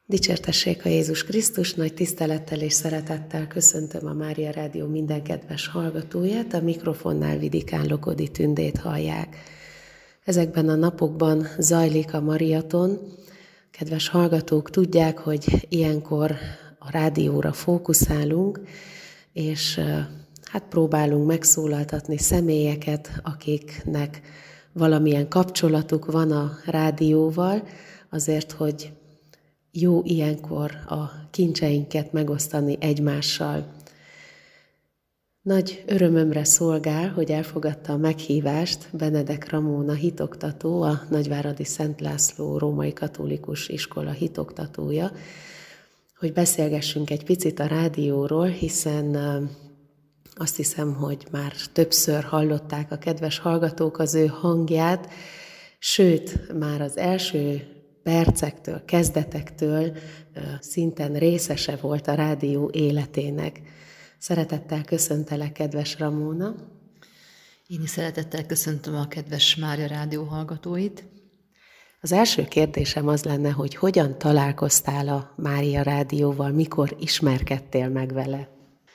Dicsértessék a Jézus Krisztus, nagy tisztelettel és szeretettel köszöntöm a Mária Rádió minden kedves hallgatóját, a mikrofonnál Vidikán Lokodi Tündét hallják. Ezekben a napokban zajlik a mariaton. Kedves hallgatók, tudják, hogy ilyenkor a rádióra fókuszálunk, és próbálunk megszólaltatni személyeket, akiknek valamilyen kapcsolatuk van a rádióval, azért, hogy jó ilyenkor a kincseinket megosztani egymással. Nagy örömömre szolgál, hogy elfogadta a meghívást Benedek Ramóna hitoktató, a Nagyváradi Szent László Római Katolikus Iskola hitoktatója, hogy beszélgessünk egy picit a rádióról, hiszen azt hiszem, hogy már többször hallották a kedves hallgatók az ő hangját, sőt, már az első percektől, kezdetektől szinten részese volt a rádió életének. Szeretettel köszöntelek, kedves Ramóna! Én is szeretettel köszöntöm a kedves Mária Rádió hallgatóit. Az első kérdésem az lenne, hogy hogyan találkoztál a Mária Rádióval, mikor ismerkedtél meg vele?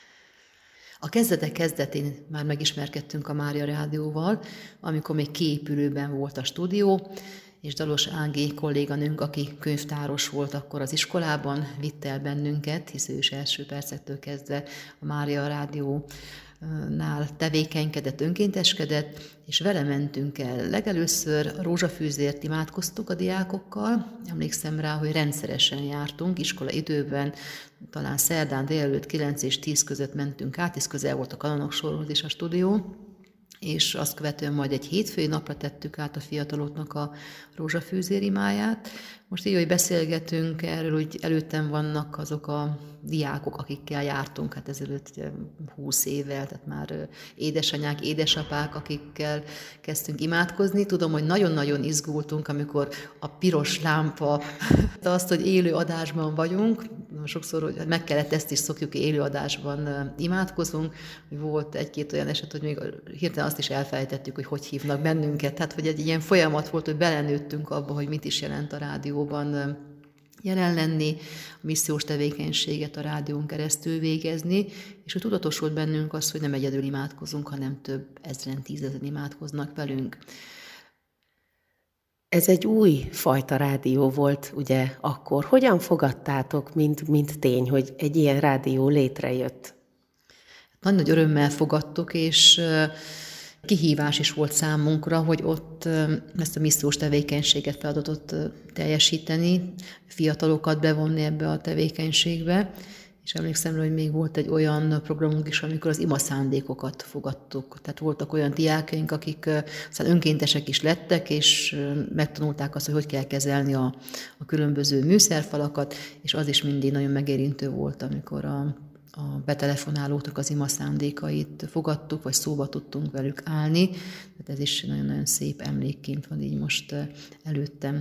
A kezdetek kezdetén már megismerkedtünk a Mária Rádióval, amikor még kiépülőben volt a stúdió, és Dalos Ági kolléganőnk, aki könyvtáros volt akkor az iskolában, vitte el bennünket, hisz ő is első percektől kezdve a Mária Rádiónál tevékenykedett, önkénteskedett, és vele mentünk el. Legelőször rózsafűzért imádkoztuk a diákokkal, emlékszem rá, hogy rendszeresen jártunk, iskola időben, talán szerdán délelőtt 9 és 10 között mentünk át, hisz közel volt a kanonok sorhoz is a stúdió, és azt követően majd egy hétfői napra tettük át a fiataloknak a rózsafűzér imáját. Most így, hogy beszélgetünk erről, hogy előttem vannak azok a diákok, akikkel jártunk, hát ezelőtt 20 évvel, tehát már édesanyák, édesapák, akikkel kezdtünk imádkozni. Tudom, hogy nagyon-nagyon izgultunk, amikor a piros lámpa, azt, hogy élő adásban vagyunk, sokszor hogy meg kellett ezt is szokjuk, élő adásban imádkozunk, hogy volt egy-két olyan eset, hogy még hirtelen azt is elfelejtettük, hogy hívnak bennünket. Tehát, hogy egy ilyen folyamat volt, hogy belenőttünk abba, hogy mit is jelent a rádióban jelen lenni, a missziós tevékenységet a rádión keresztül végezni, és hogy tudatosult bennünk az, hogy nem egyedül imádkozunk, hanem több ezren, 10 000 imádkoznak velünk. Ez egy új fajta rádió volt, ugye, akkor. Hogyan fogadtátok, mint tény, hogy egy ilyen rádió létrejött? Nagy örömmel fogadtuk, és kihívás is volt számunkra, hogy ott ezt a missziós tevékenységet, feladatot teljesíteni, fiatalokat bevonni ebbe a tevékenységbe, és emlékszem, hogy még volt egy olyan programunk is, amikor az imaszándékokat fogadtuk. Tehát voltak olyan diákjaink, akik aztán önkéntesek is lettek, és megtanulták azt, hogy kell kezelni a különböző műszerfalakat, és az is mindig nagyon megérintő volt, amikor a betelefonálóknak az imaszándékait fogadtuk, vagy szóba tudtunk velük állni. Tehát ez is nagyon-nagyon szép emlékként van így most előttem.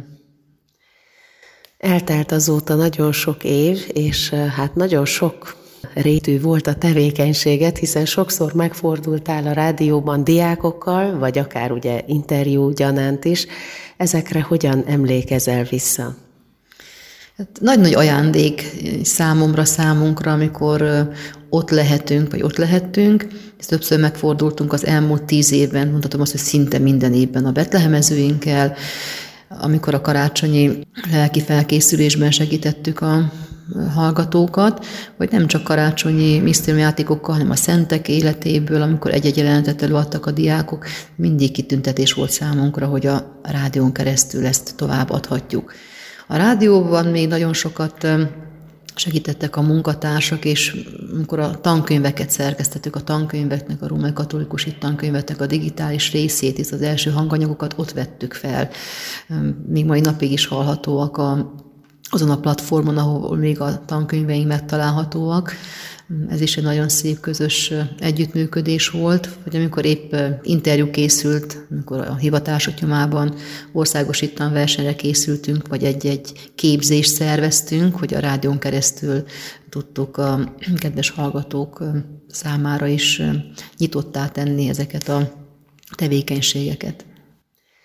Eltelt azóta nagyon sok év, és hát nagyon sok rétű volt a tevékenységet, hiszen sokszor megfordultál a rádióban diákokkal, vagy akár ugye interjú gyanánt is. Ezekre hogyan emlékezel vissza? Hát nagy-nagy ajándék számunkra, amikor ott lehetünk, vagy ott lehettünk. Ezt többször megfordultunk az elmúlt 10 évben, mondhatom azt, hogy szinte minden évben a betlehemezőinkkel, amikor a karácsonyi lelki felkészülésben segítettük a hallgatókat, hogy nem csak karácsonyi misztériumjátékokkal, hanem a szentek életéből, amikor egy-egy jelenetet előadtak a diákok, mindig kitüntetés volt számunkra, hogy a rádión keresztül ezt tovább adhatjuk. A rádióban még nagyon sokat segítettek a munkatársak, és amikor a tankönyveket szerkesztettük, a tankönyveknek, a Római Katolikus tankönyveknek a digitális részét, hisz az első hanganyagokat ott vettük fel. Még mai napig is hallhatóak azon a platformon, ahol még a tankönyveink megtalálhatóak. Ez is egy nagyon szép közös együttműködés volt, hogy amikor épp interjú készült, amikor a hivatások nyomában országos versenyre készültünk, vagy egy képzést szerveztünk, hogy a rádión keresztül tudtuk a kedves hallgatók számára is nyitottá tenni ezeket a tevékenységeket.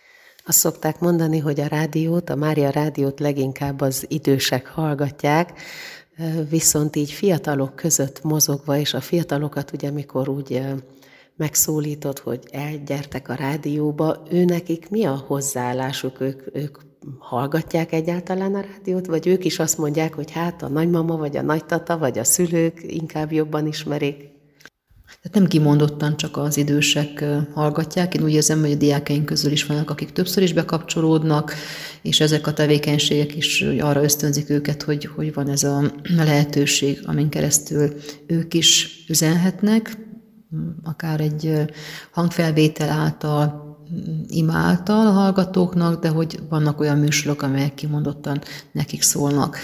Azt szokták mondani, hogy a Mária Rádiót leginkább az idősek hallgatják, viszont így fiatalok között mozogva, és a fiatalokat ugye mikor úgy megszólítod, hogy elgyertek a rádióba, nekik mi a hozzáállásuk? Ők hallgatják egyáltalán a rádiót, vagy ők is azt mondják, hogy hát a nagymama, vagy a nagytata, vagy a szülők inkább jobban ismerik? Tehát nem kimondottan csak az idősek hallgatják. Én úgy érzem, hogy a diákeink közül is vannak, akik többször is bekapcsolódnak, és ezek a tevékenységek is arra ösztönzik őket, hogy van ez a lehetőség, amin keresztül ők is üzenhetnek, akár egy hangfelvétel által, ima által a hallgatóknak, de hogy vannak olyan műsorok, amelyek kimondottan nekik szólnak.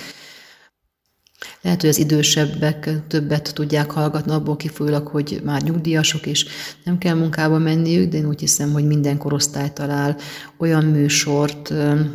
Lehet, hogy az idősebbek többet tudják hallgatni, abból kifolyólag, hogy már nyugdíjasok, és nem kell munkába menniük, de én úgy hiszem, hogy minden korosztály talál olyan műsort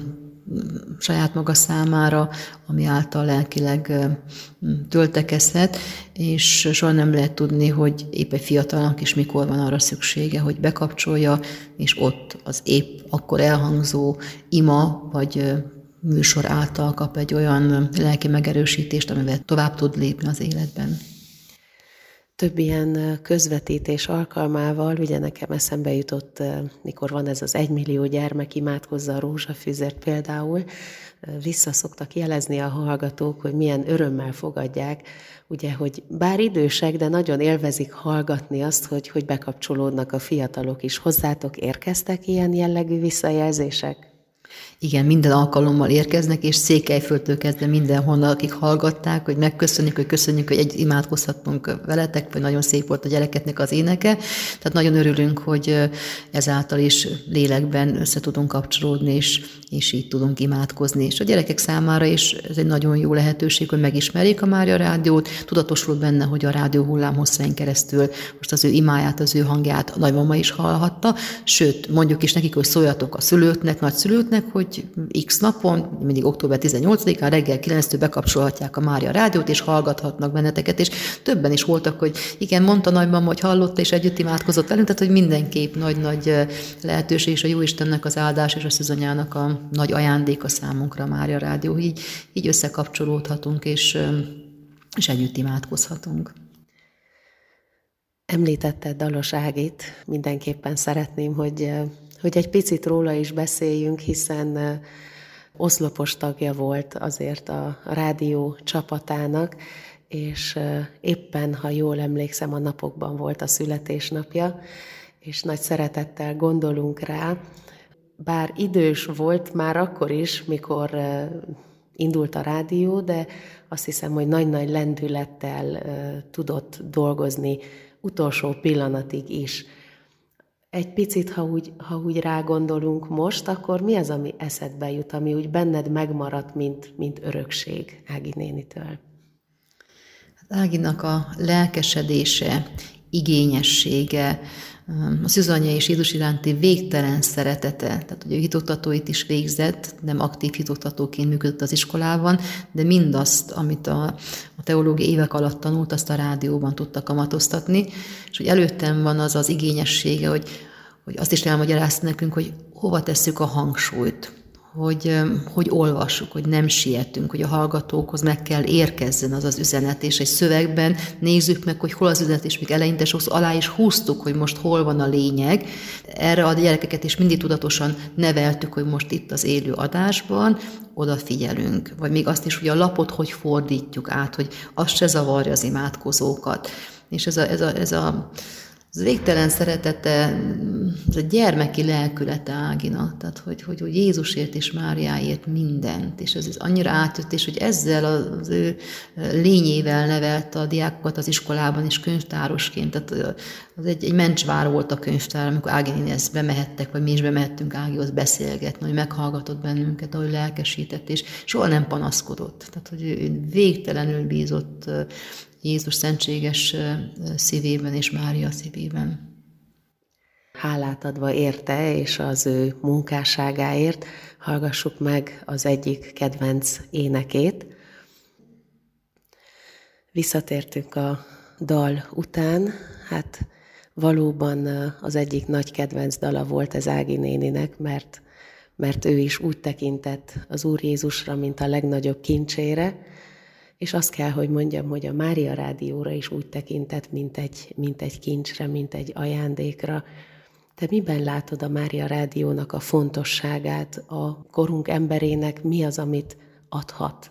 saját maga számára, ami által lelkileg töltekezhet, és soha nem lehet tudni, hogy épp egy fiatalnak is mikor van arra szüksége, hogy bekapcsolja, és ott az épp akkor elhangzó ima, vagy műsor által kap egy olyan lelki megerősítést, amivel tovább tud lépni az életben. Több ilyen közvetítés alkalmával, ugye nekem eszembe jutott, mikor van ez az 1 millió gyermek imádkozza a rózsafüzet például, vissza szoktak jelezni a hallgatók, hogy milyen örömmel fogadják, ugye, hogy bár idősek, de nagyon élvezik hallgatni azt, hogy bekapcsolódnak a fiatalok is. Hozzátok érkeztek ilyen jellegű visszajelzések? Igen, minden alkalommal érkeznek, és Székelyföldtől kezdve mindenhonnan, akik hallgatták, hogy megköszönjük, hogy köszönjük, hogy imádkozhattunk veletek, vagy nagyon szép volt a gyerekeknek az éneke. Tehát nagyon örülünk, hogy ezáltal is lélekben össze tudunk kapcsolódni, és így tudunk imádkozni. És a gyerekek számára is ez egy nagyon jó lehetőség, hogy megismerjék a Mária Rádiót, tudatosul benne, hogy a rádió hullámhosszain keresztül most az ő imáját, az ő hangját a nagymama is hallhatta, sőt, mondjuk is nekik, hogy szóljatok a szülőknek, nagyszülőknek, hogy X napon, mindig október 18-án reggel 9-től bekapcsolhatják a Mária Rádiót, és hallgathatnak benneteket, és többen is voltak, hogy igen, mondta nagymama, hogy hallotta, és együtt imádkozott velünk, tehát hogy mindenképp nagy-nagy lehetőség, és a Jóistennek az áldás, és a szűzanyának a nagy ajándéka számunkra a Mária Rádió, így összekapcsolódhatunk, és együtt imádkozhatunk. Említetted Dalos Ágit, mindenképpen szeretném, hogy egy picit róla is beszéljünk, hiszen oszlopos tagja volt azért a rádió csapatának, és éppen, ha jól emlékszem, a napokban volt a születésnapja, és nagy szeretettel gondolunk rá. Bár idős volt már akkor is, mikor indult a rádió, de azt hiszem, hogy nagy-nagy lendülettel tudott dolgozni utolsó pillanatig is. Egy picit, ha úgy rágondolunk most, akkor mi az, ami eszedbe jut, ami úgy benned megmaradt, mint örökség Ági nénitől? Áginak a lelkesedése, igényessége, a szűzanyja és Jézus iránti végtelen szeretete, tehát ugye hitoktatóit is végzett, nem aktív hitoktatóként működött az iskolában, de mindazt, amit a teológiai évek alatt tanult, azt a rádióban tudta kamatoztatni, és hogy előttem van az igényessége, hogy azt is elmagyarázta nekünk, hogy hova tesszük a hangsúlyt, hogy olvassuk, hogy nem sietünk, hogy a hallgatókhoz meg kell érkezzen az üzenet, és egy szövegben nézzük meg, hogy hol az üzenet, és még eleinte sokszor alá is húztuk, hogy most hol van a lényeg. Erre a gyerekeket is mindig tudatosan neveltük, hogy most itt az élő adásban odafigyelünk. Vagy még azt is, hogy a lapot hogy fordítjuk át, hogy az se zavarja az imádkozókat. És ez a végtelen szeretete, ez a gyermeki lelkülete Áginak, tehát hogy Jézusért és Máriáért mindent, és ez annyira átjött, és hogy ezzel az ő lényével nevelt a diákokat az iskolában is könyvtárosként, tehát az egy mencsvár volt a könyvtár, amikor Ági nénihez bemehettek, vagy mi is bemehettünk Ágihoz beszélgetni, hogy meghallgatott bennünket, ahogy lelkesített, és soha nem panaszkodott, tehát hogy ő végtelenül bízott Jézus szentséges szívében és Mária szívében. Hálát adva érte, és az ő munkásságáért hallgassuk meg az egyik kedvenc énekét. Visszatértünk a dal után, valóban az egyik nagy kedvenc dala volt ez Ági néninek, mert mert ő is úgy tekintett az Úr Jézusra, mint a legnagyobb kincsére, és azt kell, hogy mondjam, hogy a Mária Rádióra is úgy tekintett, mint egy kincsre, mint egy ajándékra. Te miben látod a Mária Rádiónak a fontosságát, a korunk emberének mi az, amit adhat?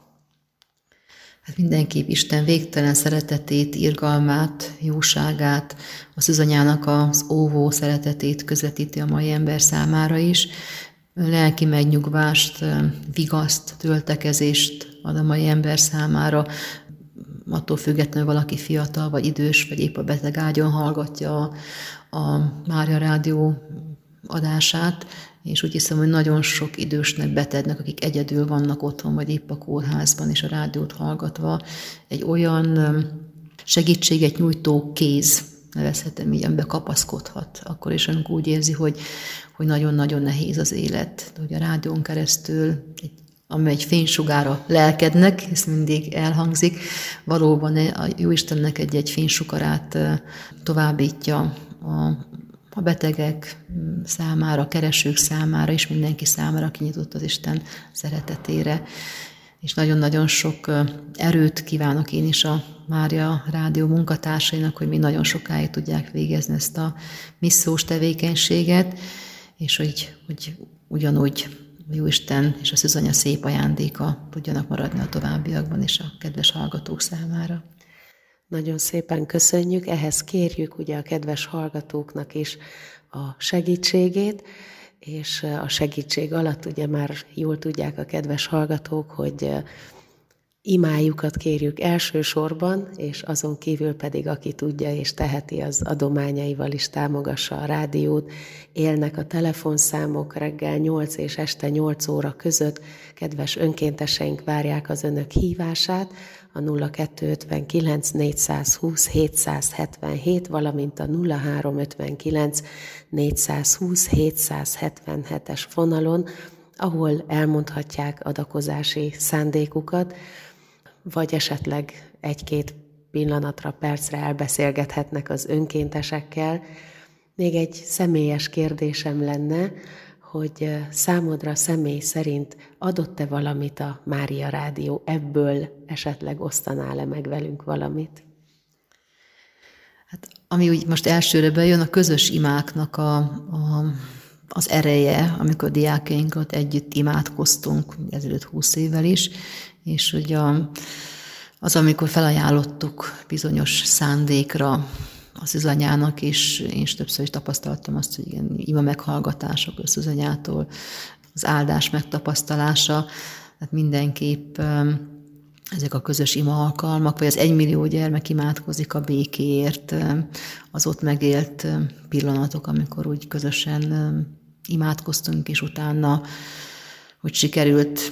Hát mindenképp Isten végtelen szeretetét, irgalmát, jóságát, a szűzanyának az óvó szeretetét közvetíti a mai ember számára is. Lelki megnyugvást, vigaszt, töltekezést ad a mai ember számára, attól függetlenül valaki fiatal, vagy idős, vagy épp a beteg ágyon hallgatja a Mária Rádió adását, és úgy hiszem, hogy nagyon sok idősnek, betegnek, akik egyedül vannak otthon, vagy épp a kórházban, és a rádiót hallgatva, egy olyan segítséget nyújtó kéz, nevezhetem így, amiben kapaszkodhat. Akkor is, amikor úgy érzi, hogy nagyon-nagyon nehéz az élet. Hogy a rádión keresztül, ami egy fénysugár a lelkednek, ez mindig elhangzik, valóban a Jóistennek egy fénysugarát továbbítja a betegek számára, a keresők számára, és mindenki számára, aki nyitott az Isten szeretetére. És nagyon-nagyon sok erőt kívánok én is a Mária Rádió munkatársainak, hogy mi nagyon sokáig tudják végezni ezt a missziós tevékenységet, és hogy ugyanúgy a Jóisten és a szűzanya szép ajándéka tudjanak maradni a továbbiakban is a kedves hallgatók számára. Nagyon szépen köszönjük, ehhez kérjük ugye a kedves hallgatóknak is a segítségét, és a segítség alatt ugye már jól tudják a kedves hallgatók, hogy imájukat kérjük elsősorban, és azon kívül pedig aki tudja és teheti, az adományaival is támogassa a rádiót. Élnek a telefonszámok reggel 8 és este 8 óra között. Kedves önkénteseink várják az önök hívását a 0259 420 777, valamint a 0359 420 777-es vonalon, ahol elmondhatják adakozási szándékukat, vagy esetleg egy-két pillanatra, percre elbeszélgethetnek az önkéntesekkel. Még egy személyes kérdésem lenne, hogy számodra személy szerint adott-e valamit a Mária Rádió, ebből esetleg osztanál-e meg velünk valamit? Hát, ami úgy most elsőre bejön, a közös imáknak az ereje, amikor a diákjainkat együtt imádkoztunk, ezelőtt 20 évvel is, és hogy az, amikor felajánlottuk bizonyos szándékra a szűzanyának, és én is többször is tapasztaltam azt, hogy ilyen ima meghallgatások a szűzanyától, az áldás megtapasztalása, tehát mindenképp ezek a közös ima alkalmak, vagy az 1 millió gyermek imádkozik a békéért, az ott megélt pillanatok, amikor úgy közösen imádkoztunk, és utána, hogy sikerült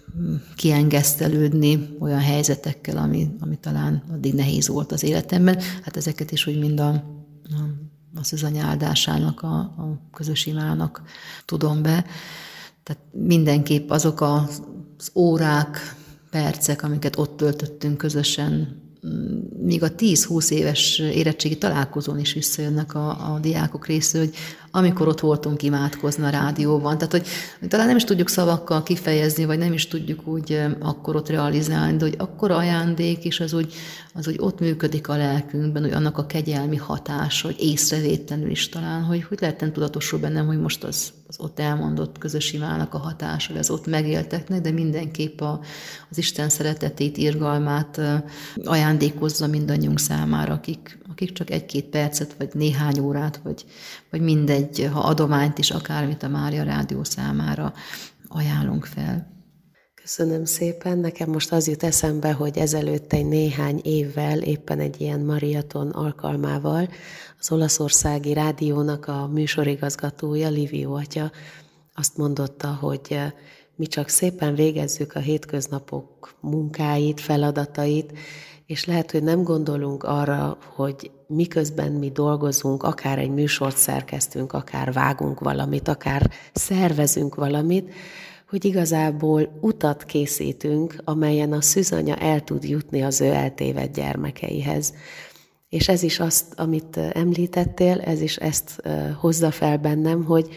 kiengesztelődni olyan helyzetekkel, ami talán addig nehéz volt az életemben. Hát ezeket is úgy mind a szűzanya áldásának, a közös imának tudom be. Tehát mindenképp azok az órák, percek, amiket ott töltöttünk közösen, még a 10-20 éves érettségi találkozón is visszajönnek a diákok részéről, hogy amikor ott voltunk imádkozni a rádióban. Tehát, hogy talán nem is tudjuk szavakkal kifejezni, vagy nem is tudjuk úgy akkor ott realizálni, de hogy akkora ajándék, és az úgy ott működik a lelkünkben, hogy annak a kegyelmi hatása, hogy észrevétlenül is talán, hogy lehetne tudatosul bennem, hogy most az ott elmondott közös imának a hatása, hogy az ott megélteknek, de mindenképp az Isten szeretetét, irgalmát ajándékozza mindannyiunk számára, akik csak 1-2 percet, vagy néhány órát, vagy mindegy, ha adományt is, akármit a Mária Rádió számára ajánlunk fel. Köszönöm szépen. Nekem most az jut eszembe, hogy ezelőtt egy néhány évvel, éppen egy ilyen maraton alkalmával az olaszországi rádiónak a műsorigazgatója, Livio atya azt mondotta, hogy mi csak szépen végezzük a hétköznapok munkáit, feladatait, és lehet, hogy nem gondolunk arra, hogy miközben mi dolgozunk, akár egy műsort szerkesztünk, akár vágunk valamit, akár szervezünk valamit, hogy igazából utat készítünk, amelyen a szűzanya el tud jutni az ő eltévedt gyermekeihez. És ez is azt, amit említettél, ez is ezt hozza fel bennem,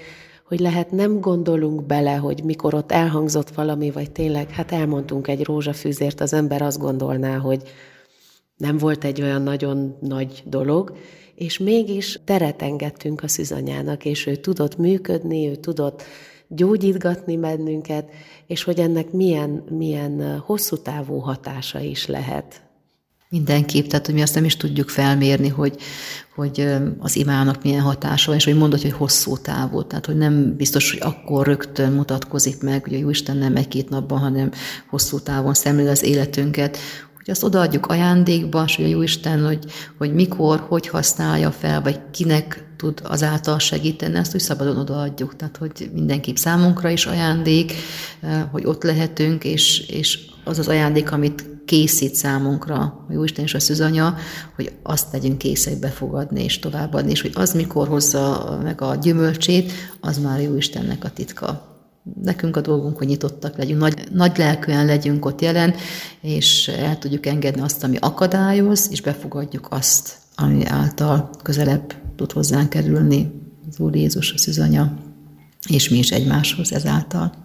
hogy lehet nem gondolunk bele, hogy mikor ott elhangzott valami, vagy tényleg, hát elmondtunk egy rózsafűzért, az ember azt gondolná, hogy nem volt egy olyan nagyon nagy dolog, és mégis teret engedtünk a szűzanyának, és ő tudott működni, ő tudott gyógyítgatni bennünket, és hogy ennek milyen hosszú távú hatása is lehet. Mindenképp, tehát hogy mi azt nem is tudjuk felmérni, hogy az imának milyen hatása van, és hogy mondod, hogy hosszú távú, tehát hogy nem biztos, hogy akkor rögtön mutatkozik meg, hogy a Jóisten nem egy-két napban, hanem hosszú távon szemlél az életünket, hogy azt odaadjuk ajándékba, és hogy a Jóisten, hogy mikor, hogy használja fel, vagy kinek tud azáltal segíteni, ezt úgy szabadon odaadjuk, tehát hogy mindenképp számunkra is ajándék, hogy ott lehetünk, és az az ajándék, amit készít számunkra a Jóisten és a szűzanya, hogy azt legyünk készek befogadni és továbbadni, és hogy az mikor hozza meg a gyümölcsét, az már a Jóistennek a titka. Nekünk a dolgunk, hogy nyitottak legyünk, nagy lelkűen legyünk ott jelen, és el tudjuk engedni azt, ami akadályoz, és befogadjuk azt, ami által közelebb tud hozzánk kerülni az Úr Jézus, a szűzanya, és mi is egymáshoz ezáltal.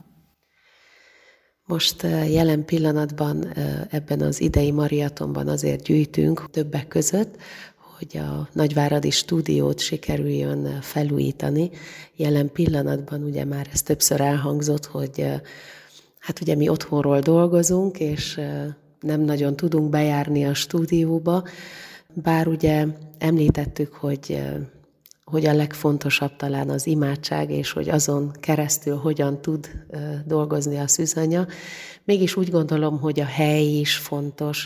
Most jelen pillanatban ebben az idei maratonban azért gyűjtünk többek között, hogy a nagyváradi stúdiót sikerüljön felújítani. Jelen pillanatban ugye már ez többször elhangzott, hogy hát ugye mi otthonról dolgozunk, és nem nagyon tudunk bejárni a stúdióba, bár ugye említettük, hogy a legfontosabb talán az imádság, és hogy azon keresztül hogyan tud dolgozni a szűzanya. Mégis úgy gondolom, hogy a hely is fontos,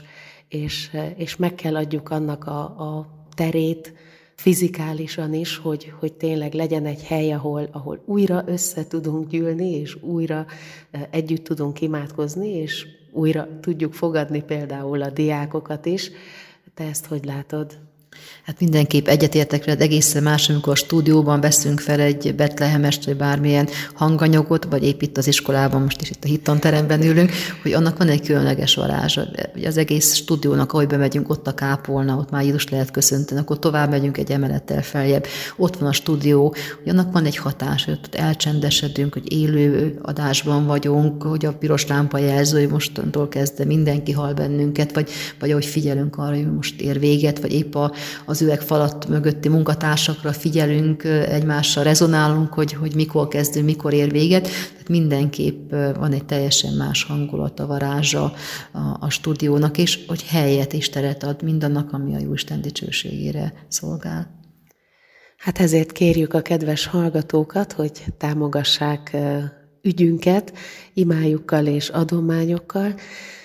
és meg kell adjuk annak a terét fizikálisan is, hogy tényleg legyen egy hely, ahol újra össze tudunk gyűlni, és újra együtt tudunk imádkozni, és újra tudjuk fogadni például a diákokat is. Te ezt hogy látod? Hát mindenképp egyetértek veled, egészen más, amikor a stúdióban veszünk fel egy betlehemest, vagy bármilyen hanganyagot, vagy épp itt az iskolában, most is itt a hittanteremben ülünk, hogy annak van egy különleges varázsa. Ugye az egész stúdiónak, ahogy bemegyünk, ott a kápolna, ott már Jézus lehet köszönteni, akkor tovább megyünk egy emelettel feljebb, ott van a stúdió, hogy annak van egy hatás, hogy ott elcsendesedünk, hogy élő adásban vagyunk, hogy a piros lámpa jelző, hogy mostantól kezdve mindenki hall bennünket, vagy ahogy figyelünk arra, hogy most ér véget, vagy épp az üvegfalat mögötti munkatársakra figyelünk, egymással rezonálunk, hogy mikor kezdünk, mikor ér véget. Tehát mindenképp van egy teljesen más hangulata, varázsa a stúdiónak, és hogy helyet és teret ad mindannak, ami a Jóisten dicsőségére szolgál. Hát ezért kérjük a kedves hallgatókat, hogy támogassák ügyünket imájukkal és adományokkal.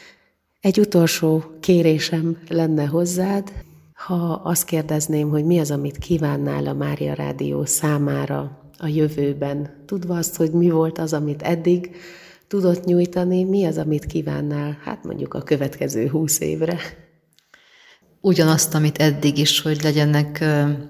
Egy utolsó kérésem lenne hozzád, ha azt kérdezném, hogy mi az, amit kívánnál a Mária Rádió számára a jövőben, tudva azt, hogy mi volt az, amit eddig tudott nyújtani, mi az, amit kívánnál, hát mondjuk a következő 20 évre? Ugyanazt, amit eddig is, hogy legyenek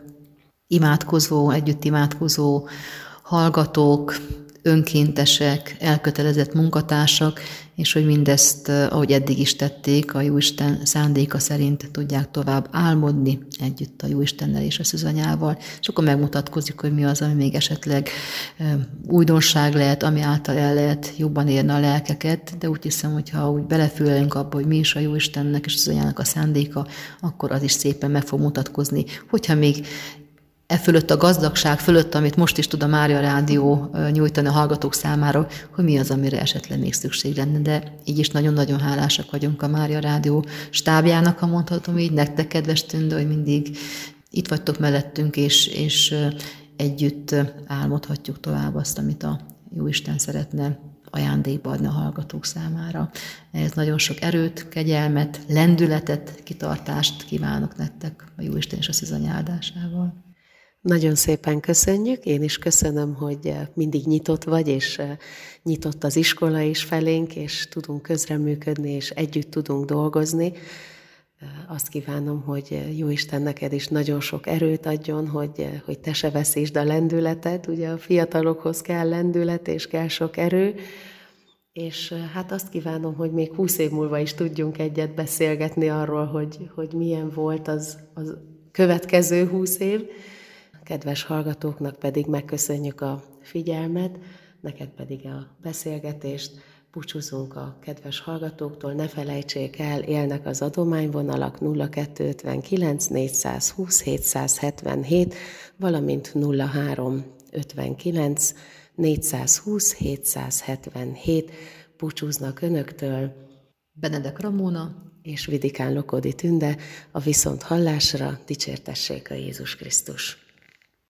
együtt imádkozó hallgatók, önkéntesek, elkötelezett munkatársak, és hogy mindezt, ahogy eddig is tették, a Jóisten szándéka szerint tudják tovább álmodni együtt a Jóistennel és a szűzanyával, és akkor megmutatkozik, hogy mi az, ami még esetleg újdonság lehet, ami által el lehet jobban érni a lelkeket, de úgy hiszem, hogy ha úgy belefülelünk abba, hogy mi is a Jóistennek és a szűzanyának a szándéka, akkor az is szépen meg fog mutatkozni. Hogyha még fölött a gazdagság fölött, amit most is tud a Mária Rádió nyújtani a hallgatók számára, hogy mi az, amire esetleg még szükség lenne. De így is nagyon-nagyon hálásak vagyunk a Mária Rádió stábjának, ha mondhatom így, nektek, kedves Tündő, hogy mindig itt vagytok mellettünk, és együtt álmodhatjuk tovább azt, amit a Jóisten szeretne ajándékba adni a hallgatók számára. Ez nagyon sok erőt, kegyelmet, lendületet, kitartást kívánok nektek a Jóisten és a szűzanya áldásával. Nagyon szépen köszönjük, én is köszönöm, hogy mindig nyitott vagy, és nyitott az iskola is felénk, és tudunk közreműködni, és együtt tudunk dolgozni. Azt kívánom, hogy Jóisten neked is nagyon sok erőt adjon, hogy te se veszítsd a lendületet, ugye a fiatalokhoz kell lendület, és kell sok erő, és hát azt kívánom, hogy még 20 év múlva is tudjunk egyet beszélgetni arról, hogy milyen volt az következő 20 év. kedves hallgatóknak pedig megköszönjük a figyelmet, neked pedig a beszélgetést. Búcsúzunk a kedves hallgatóktól, ne felejtsék el, élnek az adományvonalak 0259 420 777, valamint 0359 420 777. Búcsúznak önöktől Benedek Ramóna és Vidikán Lokodi Tünde, a viszonthallásra, dicsértessék a Jézus Krisztus!